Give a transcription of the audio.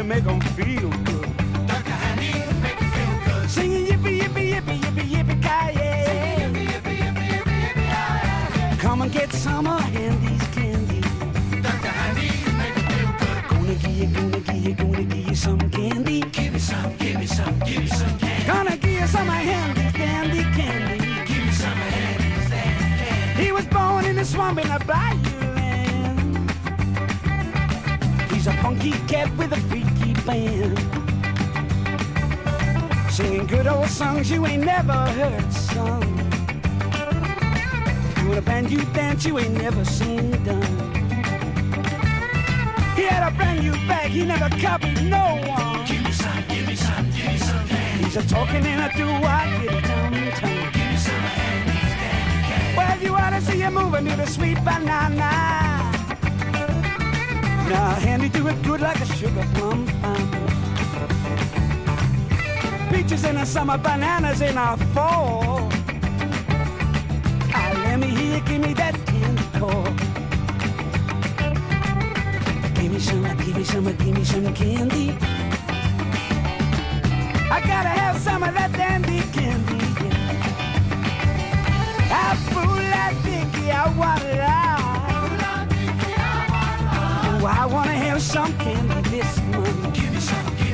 candy make 'em feel good. Dr. Honey, make you feel good. Singing yippee, yippee, yippee, yippee, yippee-ki-yay. Yippee, yippee, yippee, yippee, yippee, Come and get some of Handy's candy. Dr. Honey, make you feel good. Gonna give you some candy. Give me some, give me some, give me some candy. Gonna give you some of Handy's candy. Give me some of Handy's candy. He was born in the swamp in the bayou land. He's a funky cat with a freaky band, singing good old songs you ain't never heard sung, doing a band you dance you ain't never seen done. He had a brand new bag, he never copied no one. Give me some, give me some, give me some candy. He's a talking in a doo-wop, get it tum. Give me some of Handy's candy. Well, you ought to see him moving to the sweet banana. Now, Handy do it good like a sugar plum. Peaches in the summer, bananas in the fall. Ah, let me hear, give me that candy call. Give me some, give me some, give me some candy. I gotta have some of that dandy candy. I fool like Dickie, I want it all. Oh, I wanna have some candy this morning. Give me some, give